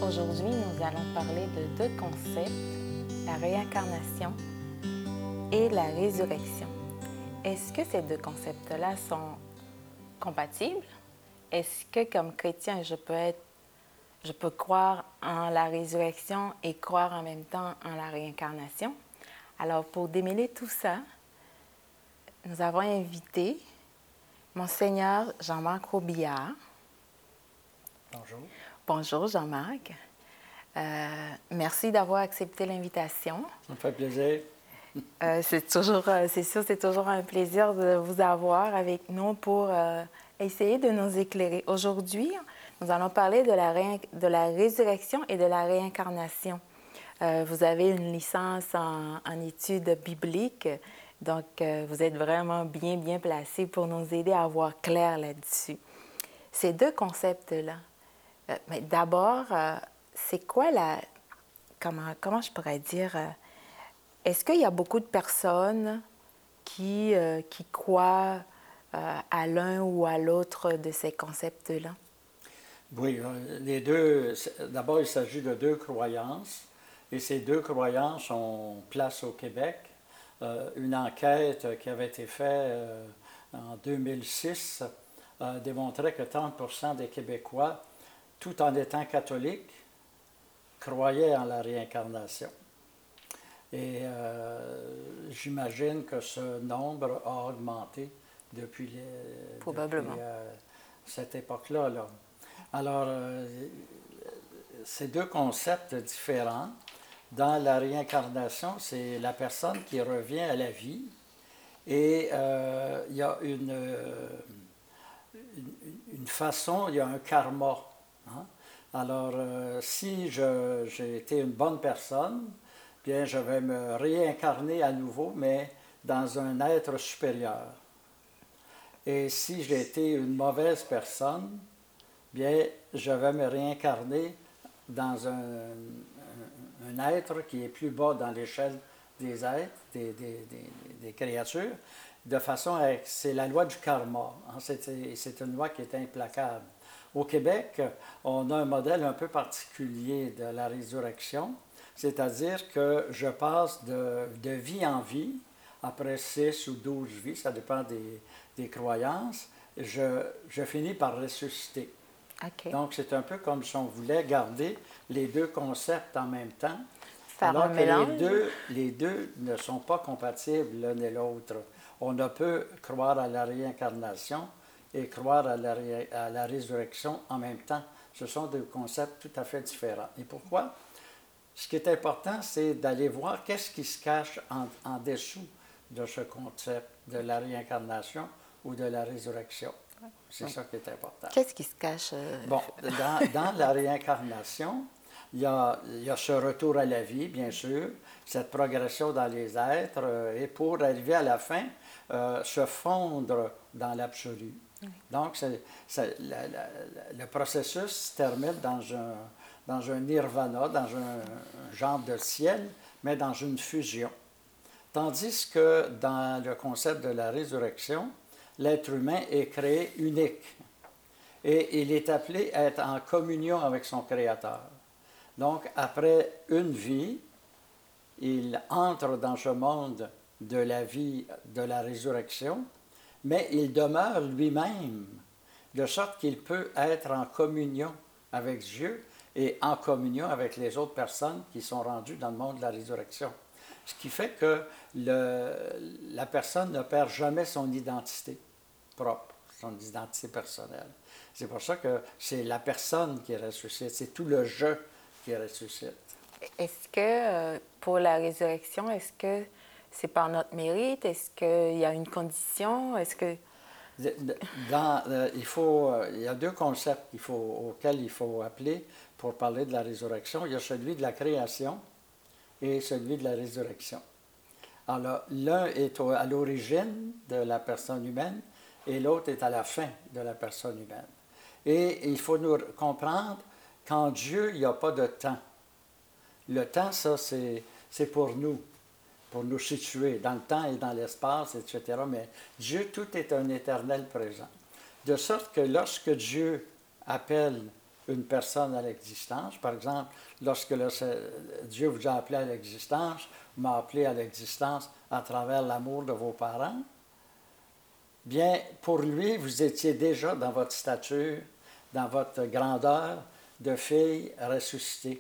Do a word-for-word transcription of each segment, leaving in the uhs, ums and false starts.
Aujourd'hui, nous allons parler de deux concepts, la réincarnation et la résurrection. Est-ce que ces deux concepts-là sont compatibles? Est-ce que comme chrétien, je peux être, je peux croire en la résurrection et croire en même temps en la réincarnation? Alors, pour démêler tout ça, nous avons invité Monseigneur Jean-Marc Robillard. Bonjour. Bonjour Jean-Marc. Euh, merci d'avoir accepté l'invitation. Ça me fait plaisir. Euh, c'est toujours, euh, c'est sûr, c'est toujours un plaisir de vous avoir avec nous pour euh, essayer de nous éclairer. Aujourd'hui, nous allons parler de la, ré... de la résurrection et de la réincarnation. Euh, vous avez une licence en, en études bibliques, donc euh, vous êtes vraiment bien, bien placé pour nous aider à voir clair là-dessus. Ces deux concepts-là, euh, mais d'abord, euh, c'est quoi la... Comment, comment je pourrais dire... Euh, Est-ce qu'il y a beaucoup de personnes qui, euh, qui croient euh, à l'un ou à l'autre de ces concepts-là? Oui, les deux. D'abord, il s'agit de deux croyances. Et ces deux croyances ont place au Québec. Euh, une enquête qui avait été faite euh, en deux mille six euh, démontrait que trente pour cent des Québécois, tout en étant catholiques, croyaient en la réincarnation. Et euh, j'imagine que ce nombre a augmenté depuis, les, Probablement. depuis euh, cette époque-là. Là. Alors, euh, ces deux concepts différents. Dans la réincarnation, c'est la personne qui revient à la vie et euh, il y a une, une, une façon, il y a un karma. Hein? Alors, euh, si je, j'ai été une bonne personne, bien, je vais me réincarner à nouveau, mais dans un être supérieur. Et si j'ai été une mauvaise personne, bien, je vais me réincarner dans un, un, un être qui est plus bas dans l'échelle des êtres, des, des, des, des créatures, de façon à... C'est la loi du karma. Hein, c'est, c'est une loi qui est implacable. Au Québec, on a un modèle un peu particulier de la résurrection, c'est-à-dire que je passe de, de vie en vie, après six ou douze vies, ça dépend des, des croyances, je, je finis par ressusciter. Okay. Donc, c'est un peu comme si on voulait garder les deux concepts en même temps, Faire alors un que mélange. les deux, les deux ne sont pas compatibles l'un et l'autre. On ne peut croire à la réincarnation et croire à la, ré, à la résurrection en même temps. Ce sont deux concepts tout à fait différents. Et pourquoi? Ce qui est important, c'est d'aller voir qu'est-ce qui se cache en, en dessous de ce concept de la réincarnation ou de la résurrection. C'est oui. ça qui est important. Qu'est-ce qui se cache? Euh... Bon, dans, dans la réincarnation, il y, a, il y a ce retour à la vie, bien sûr, cette progression dans les êtres, euh, et pour arriver à la fin, euh, se fondre dans l'absolu. Oui. Donc, c'est, c'est, la, la, le processus se termine dans un, dans un nirvana, dans un, un genre de ciel, mais dans une fusion. Tandis que dans le concept de la résurrection, l'être humain est créé unique. Et il est appelé à être en communion avec son Créateur. Donc, après une vie, il entre dans ce monde de la vie, de la résurrection, mais il demeure lui-même, de sorte qu'il peut être en communion avec Dieu et en communion avec les autres personnes qui sont rendues dans le monde de la résurrection. Ce qui fait que le, la personne ne perd jamais son identité propre, son identité personnelle. C'est pour ça que c'est la personne qui ressuscite, c'est tout le je qui ressuscite. Est-ce que euh, pour la résurrection, est-ce que c'est par notre mérite? Est-ce qu'il y a une condition? Est-ce que... Dans, euh, il, faut, euh, il y a deux concepts qu'il faut, auxquels il faut appeler pour parler de la résurrection. Il y a celui de la création et celui de la résurrection. Alors, l'un est au, à l'origine de la personne humaine et l'autre est à la fin de la personne humaine. Et il faut nous comprendre qu'en Dieu, il n'y a pas de temps. Le temps, ça, c'est, c'est pour nous, pour nous situer dans le temps et dans l'espace, et cetera. Mais Dieu, tout est un éternel présent. De sorte que lorsque Dieu appelle une personne à l'existence. Par exemple, lorsque le, Dieu vous a appelé à l'existence, m'a appelé à l'existence à travers l'amour de vos parents, bien, pour lui, vous étiez déjà dans votre stature, dans votre grandeur de fille ressuscitée.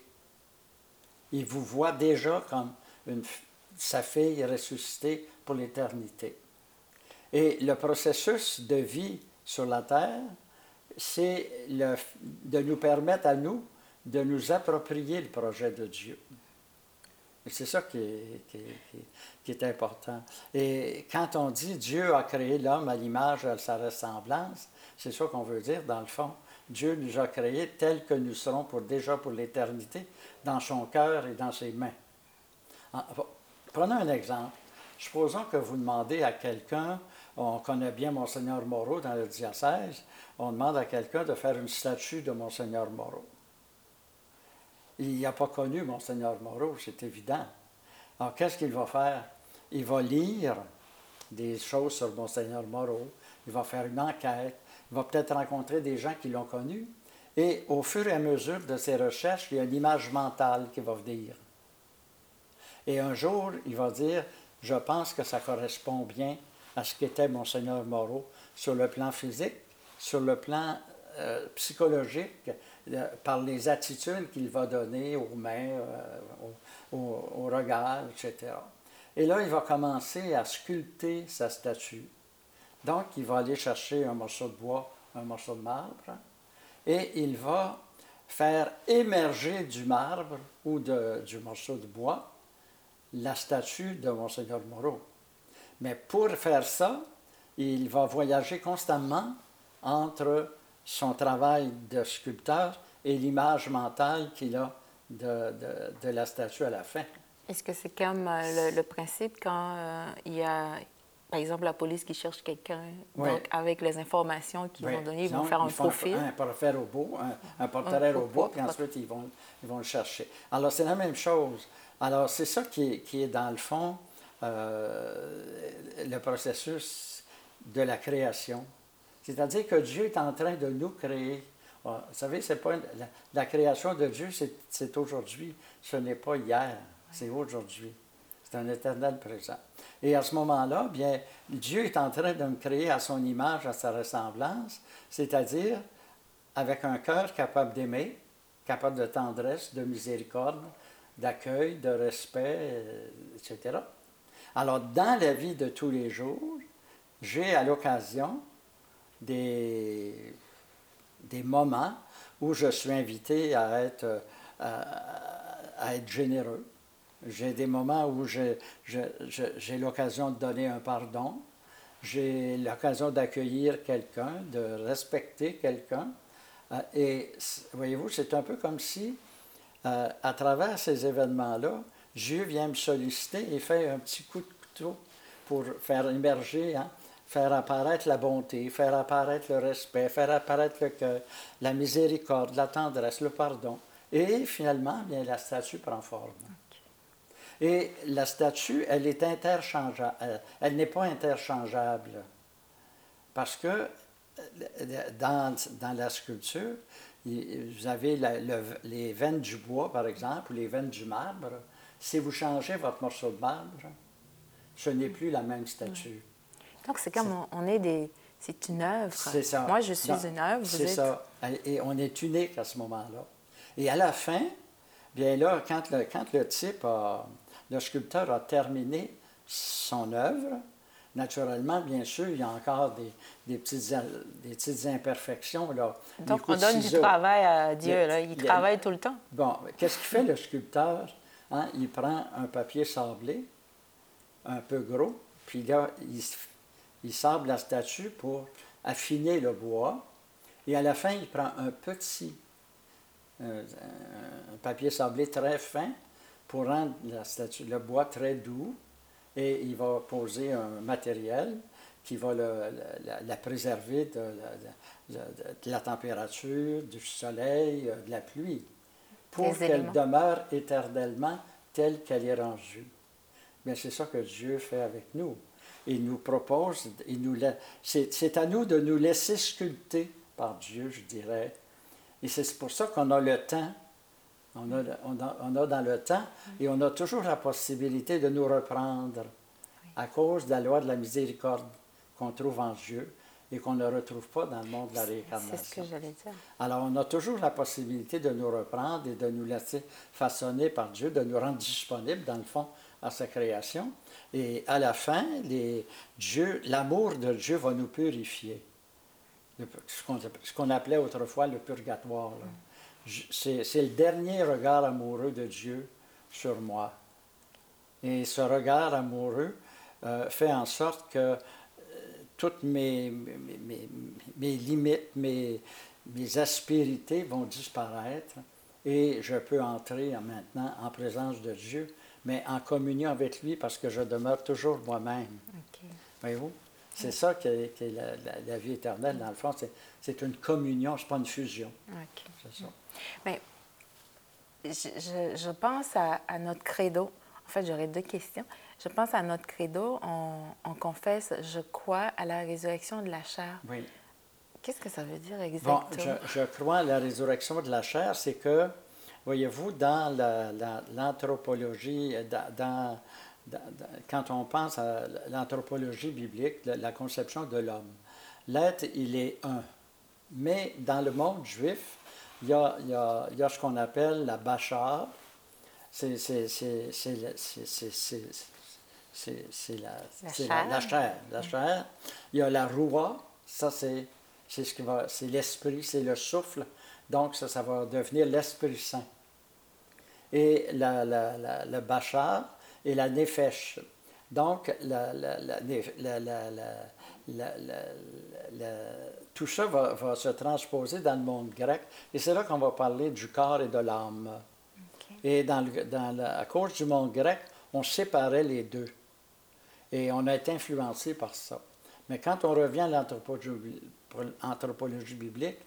Il vous voit déjà comme une, sa fille ressuscitée pour l'éternité. Et le processus de vie sur la terre, c'est le, de nous permettre à nous de nous approprier le projet de Dieu. Et c'est ça qui est, qui, est, qui est important. Et quand on dit Dieu a créé l'homme à l'image de sa ressemblance, c'est ça qu'on veut dire dans le fond. Dieu nous a créés tels que nous serons pour, déjà pour l'éternité, dans son cœur et dans ses mains. Prenons un exemple. Supposons que vous demandez à quelqu'un, on connaît bien Monseigneur Moreau dans le diocèse, on demande à quelqu'un de faire une statue de Monseigneur Moreau. Il n'a pas connu Monseigneur Moreau, c'est évident. Alors, qu'est-ce qu'il va faire? Il va lire des choses sur Monseigneur Moreau, il va faire une enquête, il va peut-être rencontrer des gens qui l'ont connu, et au fur et à mesure de ses recherches, il y a une image mentale qui va venir. Et un jour, il va dire, je pense que ça correspond bien à ce qu'était Monseigneur Moreau sur le plan physique, sur le plan euh, psychologique, euh, par les attitudes qu'il va donner aux mains, euh, au, au, au regard, et cetera. Et là, il va commencer à sculpter sa statue. Donc, il va aller chercher un morceau de bois, un morceau de marbre, et il va faire émerger du marbre ou de, du morceau de bois la statue de Monseigneur Moreau. Mais pour faire ça, il va voyager constamment entre son travail de sculpteur et l'image mentale qu'il a de, de, de la statue à la fin. Est-ce que c'est comme euh, le, le principe quand euh, il y a, par exemple, la police qui cherche quelqu'un, oui. Donc avec les informations qu'ils oui. vont donner, ils vont faire un profil? Un, un portrait robot, un, un portrait un robot, puis ensuite ils vont, ils vont le chercher. Alors c'est la même chose. Alors c'est ça qui est, qui est dans le fond euh, le processus de la création. C'est-à-dire que Dieu est en train de nous créer. Vous savez, c'est pas une, la, la création de Dieu, c'est, c'est aujourd'hui. Ce n'est pas hier, c'est aujourd'hui. C'est un éternel présent. Et à ce moment-là, bien, Dieu est en train de me créer à son image, à sa ressemblance, c'est-à-dire avec un cœur capable d'aimer, capable de tendresse, de miséricorde, d'accueil, de respect, et cetera. Alors, dans la vie de tous les jours, j'ai à l'occasion des, des moments où je suis invité à être, à, à être généreux. J'ai des moments où je, je, je, j'ai l'occasion de donner un pardon, j'ai l'occasion d'accueillir quelqu'un, de respecter quelqu'un. Et voyez-vous, c'est un peu comme si, euh, à travers ces événements-là, Dieu vient me solliciter et fait un petit coup de couteau pour faire émerger, hein, faire apparaître la bonté, faire apparaître le respect, faire apparaître le cœur, la miséricorde, la tendresse, le pardon. Et finalement, bien, la statue prend forme. Et la statue, elle est interchangeable. Elle, elle n'est pas interchangeable. Parce que dans, dans la sculpture, vous avez la, le, les veines du bois, par exemple, ou les veines du marbre. Si vous changez votre morceau de marbre, ce n'est plus la même statue. Donc, c'est comme c'est, on est des... C'est une œuvre. C'est ça. Moi, je suis Non, une œuvre. Vous c'est êtes... ça. Et on est unique à ce moment-là. Et à la fin, bien là, quand le, quand le type a... Le sculpteur a terminé son œuvre. Naturellement, bien sûr, il y a encore des, des, petites, des petites imperfections. Là. Donc, on donne du travail à Dieu. Il, là. il, il travaille il, tout le temps. Bon, qu'est-ce qu'il fait, le sculpteur? Hein? Il prend un papier sablé, un peu gros, puis là, il, il sable la statue pour affiner le bois. Et à la fin, il prend un petit euh, un papier sablé très fin, pour rendre la statue, le bois très doux, et il va poser un matériel qui va le, la, la préserver de la, de, de la température, du soleil, de la pluie, pour qu'elle demeure éternellement telle qu'elle est rendue. Bien, c'est ça que Dieu fait avec nous. Il nous propose, il nous la, c'est, c'est à nous de nous laisser sculpter par Dieu, je dirais. Et c'est pour ça qu'on a le temps. On a, on, a, on a dans le temps et on a toujours la possibilité de nous reprendre à cause de la loi de la miséricorde qu'on trouve en Dieu et qu'on ne retrouve pas dans le monde de la réincarnation. C'est ce que j'allais dire. Alors, on a toujours la possibilité de nous reprendre et de nous laisser façonner par Dieu, de nous rendre disponibles, dans le fond, à sa création. Et à la fin, les, Dieu, l'amour de Dieu va nous purifier. Ce qu'on, ce qu'on appelait autrefois le purgatoire. Là. C'est, c'est le dernier regard amoureux de Dieu sur moi. Et ce regard amoureux euh, fait en sorte que euh, toutes mes, mes, mes, mes limites, mes, mes aspérités vont disparaître et je peux entrer en, maintenant en présence de Dieu, mais en communion avec lui parce que je demeure toujours moi-même. Okay. Voyez-vous? C'est ça qui est, qui est la, la, la vie éternelle, dans le fond. C'est, c'est une communion, ce n'est pas une fusion. Okay. C'est ça. Bien, je, je, je pense à, à notre credo. En fait, j'aurais deux questions. Je pense à notre credo. On, on confesse, je crois à la résurrection de la chair. Oui. Qu'est-ce que ça veut dire exactement? Bon, je, je crois à la résurrection de la chair, c'est que, voyez-vous, dans la, la, l'anthropologie, dans, dans, dans, quand on pense à l'anthropologie biblique, la, la conception de l'homme, l'être, il est un. Mais dans le monde juif, il y a, il y a, il y a ce qu'on appelle la bachar. C'est, c'est, c'est, c'est, c'est, c'est, c'est, c'est, c'est la, la, c'est chair. La, la chair. La chair. Il y a la roua, ça c'est, c'est, ce qui va, c'est l'esprit, c'est le souffle. Donc ça, ça va devenir l'Esprit Saint. Et la, la, la, le bachar et la nefesh. Donc la, la, la, la, la, la, la, la, la, tout ça va, va se transposer dans le monde grec. Et c'est là qu'on va parler du corps et de l'âme. Et dans le, dans le, à cause du monde grec, on séparait les deux. Et on a été influencé par ça. Mais quand on revient à l'anthropologie, l'anthropologie biblique,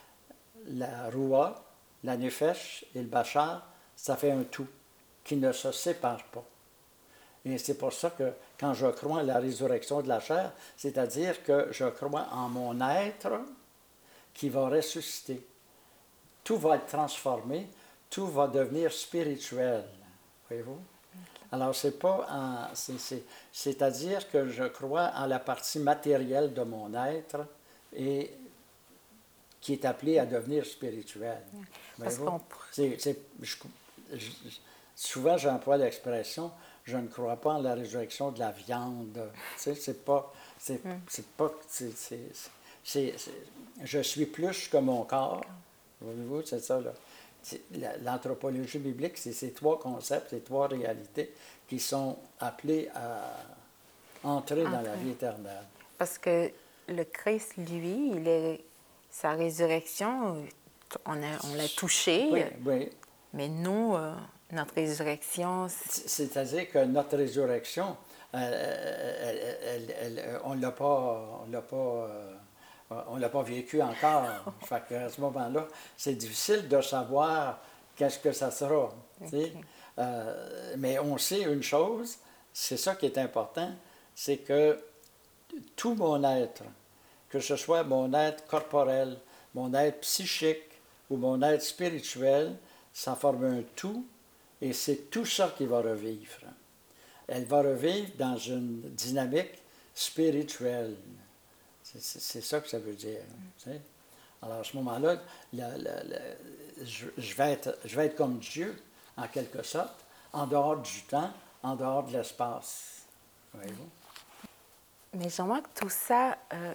la roua, la nefesh et le bachar, ça fait un tout qui ne se sépare pas. Et c'est pour ça que quand je crois à la résurrection de la chair, c'est-à-dire que je crois en mon être qui va ressusciter. Tout va être transformé. Tout va devenir spirituel, voyez-vous? Okay. Alors, c'est pas en, c'est, c'est, c'est-à-dire que je crois en la partie matérielle de mon être et qui est appelée à devenir spirituelle. Parce qu'on... c'est, c'est, je, je, souvent, j'emploie l'expression « je ne crois pas en la résurrection de la viande ». Tu sais, c'est pas... C'est, mm. c'est pas c'est, c'est, c'est, c'est, je suis plus que mon corps, voyez-vous, c'est ça, là. L'anthropologie biblique, c'est ces trois concepts, ces trois réalités qui sont appelés à entrer dans la vie éternelle. Parce que le Christ, lui, il est, sa résurrection, on, a, on l'a touché, oui, oui. Mais nous, euh, notre résurrection... C'est... C'est-à-dire que notre résurrection, euh, elle, elle, elle, on ne l'a pas... On l'a pas euh, On ne l'a pas vécu encore. Fait qu'à ce moment-là, c'est difficile de savoir qu'est-ce que ça sera. Okay. Euh, mais on sait une chose, c'est ça qui est important, c'est que tout mon être, que ce soit mon être corporel, mon être psychique ou mon être spirituel, ça forme un tout et c'est tout ça qui va revivre. Elle va revivre dans une dynamique spirituelle. C'est, c'est ça que ça veut dire. Tu sais? Alors, à ce moment-là, la, la, la, je, je, vais être, je vais être comme Dieu, en quelque sorte, en dehors du temps, en dehors de l'espace. Voyez-vous? Mais j'aimerais que tout ça euh,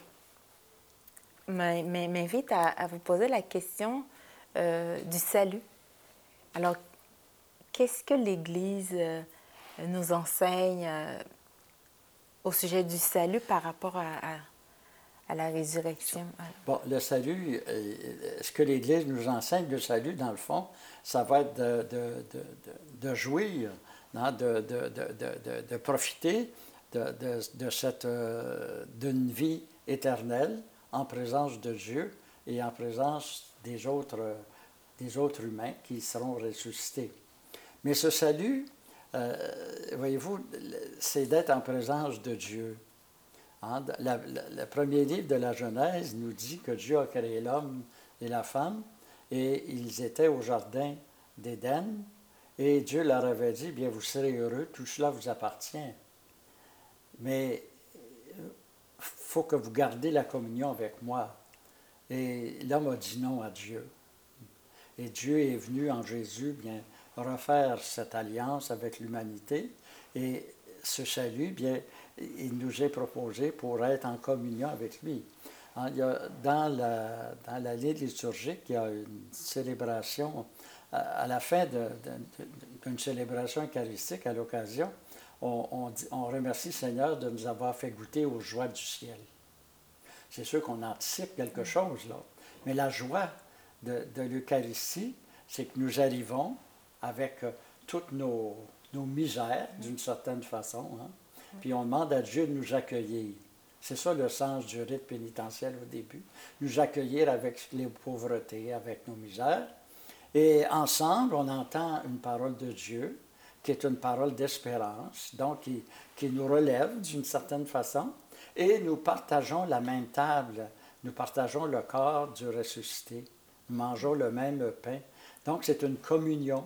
m'invite à, à vous poser la question euh, du salut. Alors, qu'est-ce que l'Église euh, nous enseigne euh, au sujet du salut par rapport à... à à la résurrection? Bon, le salut, euh, ce que l'Église nous enseigne, le salut, dans le fond, ça va être de, de, de, de, de jouir, hein, de, de, de, de, de profiter de, de, de cette, euh, d'une vie éternelle en présence de Dieu et en présence des autres, des autres humains qui seront ressuscités. Mais ce salut, euh, voyez-vous, c'est d'être en présence de Dieu. Hein, la, la, le premier livre de la Genèse nous dit que Dieu a créé l'homme et la femme et ils étaient au jardin d'Éden, et Dieu leur avait dit, bien, vous serez heureux, tout cela vous appartient. Mais il faut que vous gardiez la communion avec moi. Et l'homme a dit non à Dieu. Et Dieu est venu en Jésus, bien, refaire cette alliance avec l'humanité. Et ce salut, bien, il nous est proposé pour être en communion avec lui. Il y a, dans, la, dans l'année liturgique, il y a une célébration, à la fin de, de, d'une célébration eucharistique, à l'occasion, on, on, dit, on remercie le Seigneur de nous avoir fait goûter aux joies du ciel. C'est sûr qu'on anticipe quelque chose, là. Mais la joie de, de l'Eucharistie, c'est que nous arrivons avec euh, toutes nos, nos misères, d'une certaine façon, hein? Puis on demande à Dieu de nous accueillir. C'est ça le sens du rite pénitentiel au début. Nous accueillir avec les pauvretés, avec nos misères. Et ensemble, on entend une parole de Dieu, qui est une parole d'espérance, donc qui, qui nous relève d'une certaine façon. Et nous partageons la même table, nous partageons le corps du ressuscité, nous mangeons le même pain. Donc c'est une communion.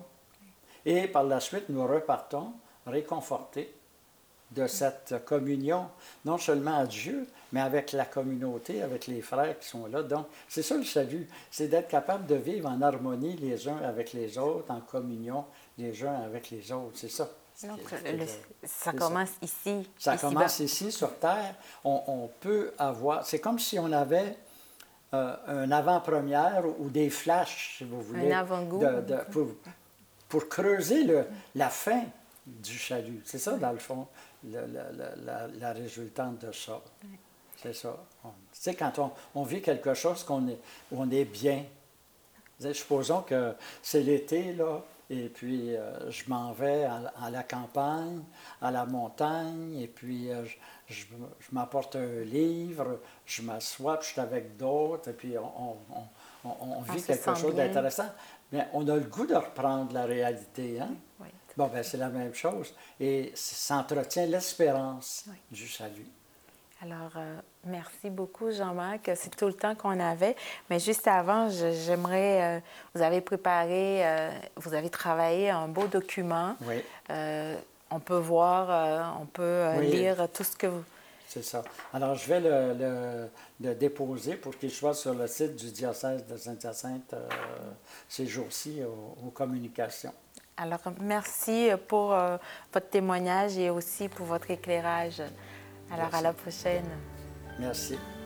Et par la suite, nous repartons réconfortés de cette communion, non seulement à Dieu, mais avec la communauté, avec les frères qui sont là. Donc, c'est ça le salut, c'est d'être capable de vivre en harmonie les uns avec les autres, en communion les uns avec les autres. C'est ça. Donc, c'est, le, ça commence ça. ici. Ça ici commence bas. ici, sur Terre. On, on peut avoir... C'est comme si on avait euh, un avant-première ou, ou des flashs, si vous voulez. Un avant-goût. De, de, pour, pour creuser le, la fin du salut. C'est ça, dans le fond, le, le, la, la résultante de ça. Oui. C'est ça. Tu sais, quand on, on vit quelque chose qu'on est, où on est bien, supposons que c'est l'été, là, et puis euh, je m'en vais à, à la campagne, à la montagne, et puis euh, je, je, je m'apporte un livre, je m'assois, puis je suis avec d'autres, et puis on, on, on, on, on vit quelque chose bien. d'intéressant. Mais on a le goût de reprendre la réalité, hein? Oui. Bon, bien, c'est la même chose. Et ça entretient l'espérance oui. du salut. Alors, euh, merci beaucoup, Jean-Marc. C'est tout le temps qu'on avait. Mais juste avant, je, j'aimerais... Euh, vous avez préparé, euh, vous avez travaillé un beau document. Oui. Euh, on peut voir, euh, on peut euh, oui. lire tout ce que vous... C'est ça. Alors, je vais le, le, le déposer pour qu'il soit sur le site du diocèse de Saint-Hyacinthe euh, ces jours-ci aux, aux communications. Alors, merci pour euh, votre témoignage et aussi pour votre éclairage. Alors, merci. À la prochaine. Merci.